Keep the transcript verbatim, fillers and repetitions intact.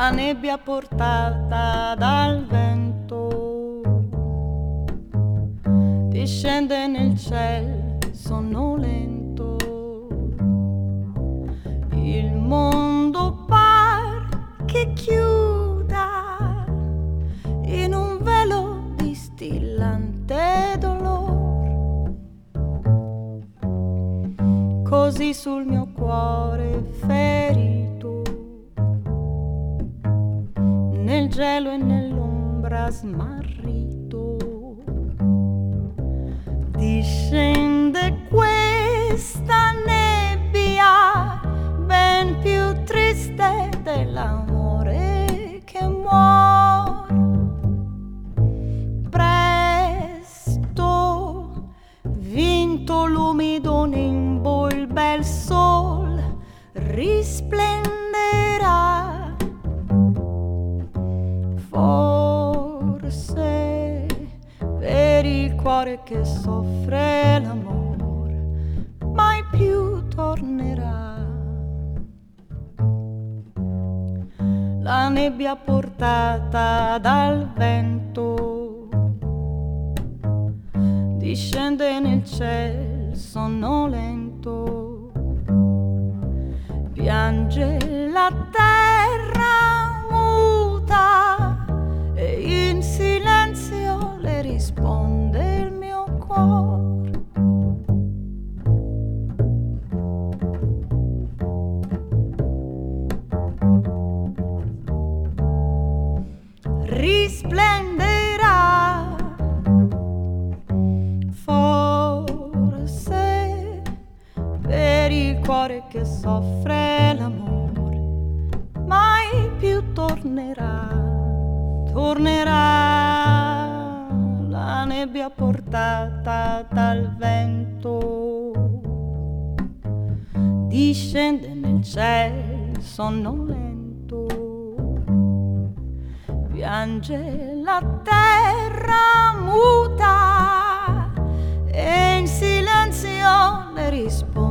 la nebbia portata dal vento discende nel cielo sonnolento. Il mondo par che chiuda in un velo di stillante dolor, così sul mio cuore ferito, nel gelo e nell'ombra smarrito, discende questa nebbia ben più triste dell'amore che muore. Presto, vinto l'umido nimbo, il bel sol risplenderà. Forse per il cuore che soffre l'amore mai più tornerà. La nebbia portata dal vento discende nel cielo sonnolento, piange la terra muta e in silenzio le risponde il mio cuore. Risplenderà, forse per il cuore che soffre l'amore mai più tornerà. Tornerà la nebbia portata dal vento, discende nel cielo sonnolento, piange la terra muta e in silenzio le risponde